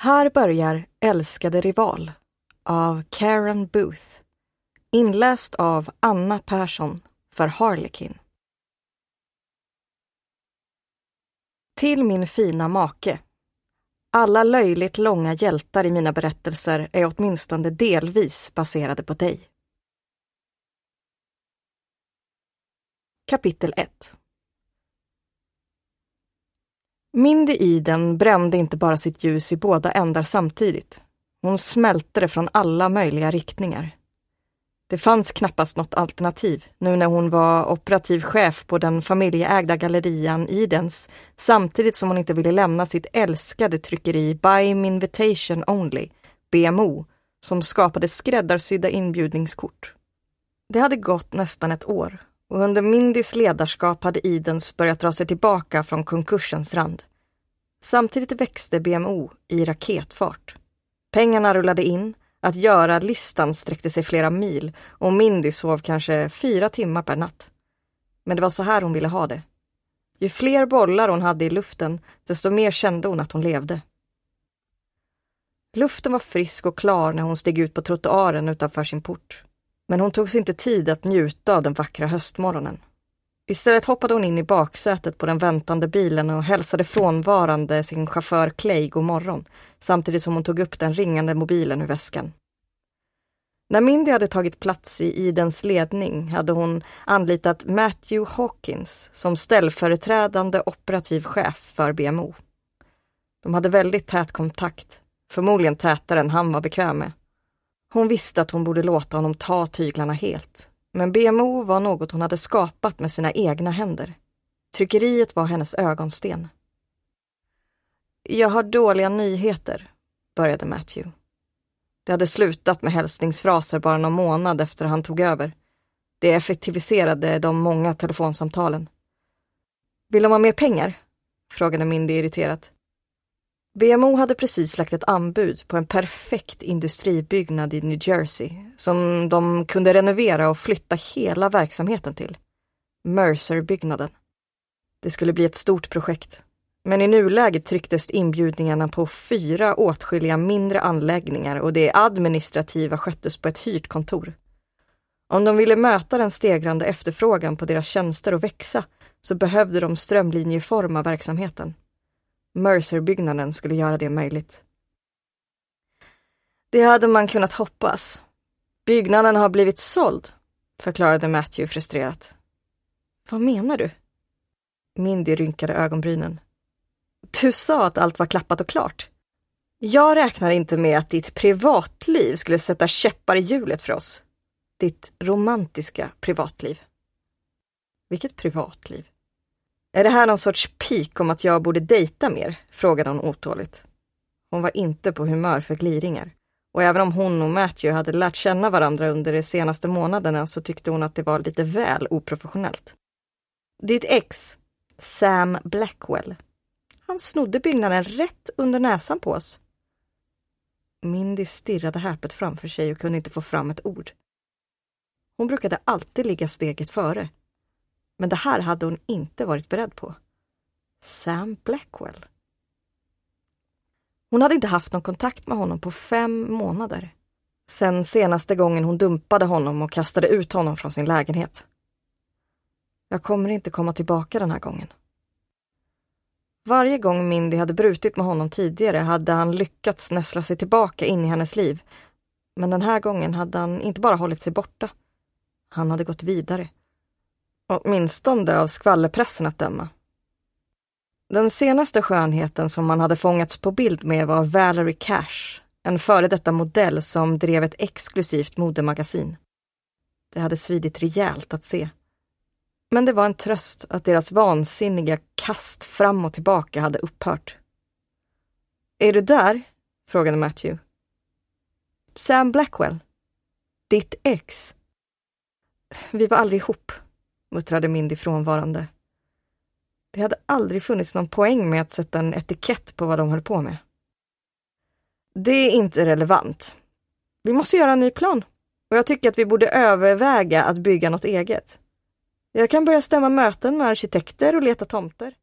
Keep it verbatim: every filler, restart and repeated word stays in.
Här börjar Älskade rival av Karen Booth, inläst av Anna Persson för Harlequin. Till min fina make. Alla löjligt långa hjältar i mina berättelser är åtminstone delvis baserade på dig. Kapitel ett. Mindy Eden brände inte bara sitt ljus i båda ändar samtidigt. Hon smälte det från alla möjliga riktningar. Det fanns knappast något alternativ nu när hon var operativ chef på den familjeägda gallerian Edens, samtidigt som hon inte ville lämna sitt älskade tryckeri By Invitation Only, B M O, som skapade skräddarsydda inbjudningskort. Det hade gått nästan ett år. Och under Mindys ledarskap hade Edens börjat dra sig tillbaka från konkursens rand. Samtidigt växte B M O i raketfart. Pengarna rullade in, att göra listan sträckte sig flera mil och Mindy sov kanske fyra timmar per natt. Men det var så här hon ville ha det. Ju fler bollar hon hade i luften, desto mer kände hon att hon levde. Luften var frisk och klar när hon steg ut på trottoaren utanför sin port. Men hon tog sig inte tid att njuta av den vackra höstmorgonen. Istället hoppade hon in i baksätet på den väntande bilen och hälsade frånvarande sin chaufför Clay god morgon, samtidigt som hon tog upp den ringande mobilen ur väskan. När Mindy hade tagit plats i Edens ledning hade hon anlitat Matthew Hawkins som ställföreträdande operativ chef för B M O. De hade väldigt tät kontakt, förmodligen tätare än han var bekväm med. Hon visste att hon borde låta honom ta tyglarna helt. Men B M O var något hon hade skapat med sina egna händer. Tryckeriet var hennes ögonsten. Jag har dåliga nyheter, började Matthew. Det hade slutat med hälsningsfraser bara någon månad efter han tog över. Det effektiviserade de många telefonsamtalen. Vill de ha mer pengar? Frågade Mindy irriterat. B M O hade precis lagt ett anbud på en perfekt industribyggnad i New Jersey som de kunde renovera och flytta hela verksamheten till. Mercer-byggnaden. Det skulle bli ett stort projekt. Men i nuläget trycktes inbjudningarna på fyra åtskilliga mindre anläggningar och det administrativa sköttes på ett hyrt kontor. Om de ville möta den stegrande efterfrågan på deras tjänster och växa så behövde de strömlinjeforma verksamheten. Mercer-byggnaden skulle göra det möjligt. Det hade man kunnat hoppas. Byggnaden har blivit såld, förklarade Matthew frustrerat. Vad menar du? Mindy rynkade ögonbrynen. Du sa att allt var klappat och klart. Jag räknar inte med att ditt privatliv skulle sätta käppar i hjulet för oss. Ditt romantiska privatliv. Vilket privatliv? Är det här någon sorts pik om att jag borde dejta mer? Frågade hon otåligt. Hon var inte på humör för gliringar. Och även om hon och Matthew hade lärt känna varandra under de senaste månaderna så tyckte hon att det var lite väl oprofessionellt. Ditt ex, Sam Blackwell. Han snodde byggnaden rätt under näsan på oss. Mindy stirrade häpet framför sig och kunde inte få fram ett ord. Hon brukade alltid ligga steget före. Men det här hade hon inte varit beredd på. Sam Blackwell. Hon hade inte haft någon kontakt med honom på fem månader. Sen senaste gången hon dumpade honom och kastade ut honom från sin lägenhet. Jag kommer inte komma tillbaka den här gången. Varje gång Mindy hade brutit med honom tidigare hade han lyckats näsla sig tillbaka in i hennes liv. Men den här gången hade han inte bara hållit sig borta. Han hade gått vidare. Åtminstone av skvallerpressen att döma. Den senaste skönheten som man hade fångats på bild med var Valerie Cash, en före detta modell som drev ett exklusivt modemagasin. Det hade svidit rejält att se. Men det var en tröst att deras vansinniga kast fram och tillbaka hade upphört. Är du där? Frågade Matthew. Sam Blackwell. Ditt ex. Vi var aldrig ihop, muttrade Mindy frånvarande. Det hade aldrig funnits någon poäng med att sätta en etikett på vad de höll på med. Det är inte relevant. Vi måste göra en ny plan. Och jag tycker att vi borde överväga att bygga något eget. Jag kan börja stämma möten med arkitekter och leta tomter.